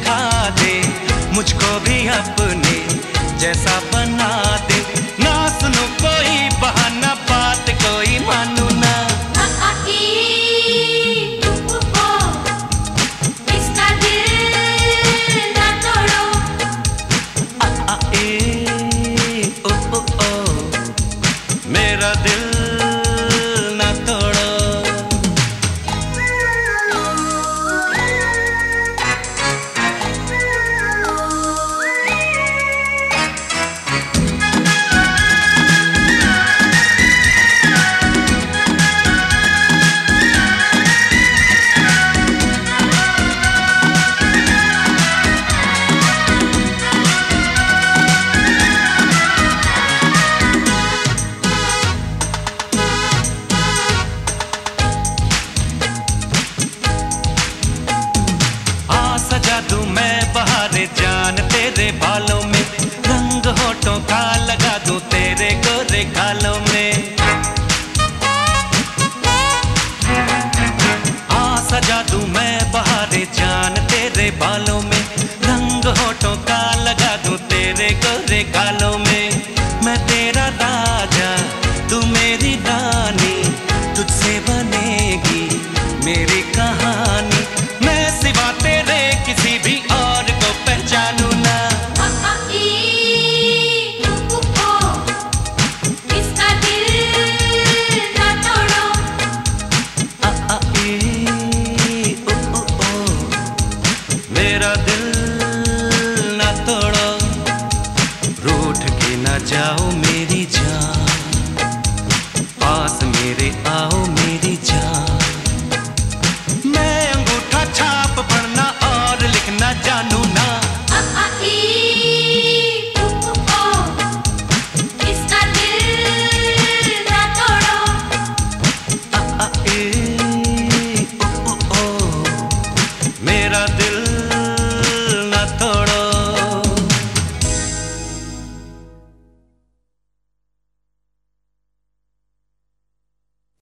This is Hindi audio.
सिखा दे, मुझको भी अपने जैसा बना दे। ना सुनो कोई बहाना, बात कोई मानू ना। इसका दिल ना तोड़ो। मेरा दिल ना तोड़ो। सजा दूं मैं बहारे जान तेरे बालों में, रंग होठों का लगा दूं तेरे गोरे गालों में। सजा दूं मैं बहारे जान तेरे बालों में, रंग होठों का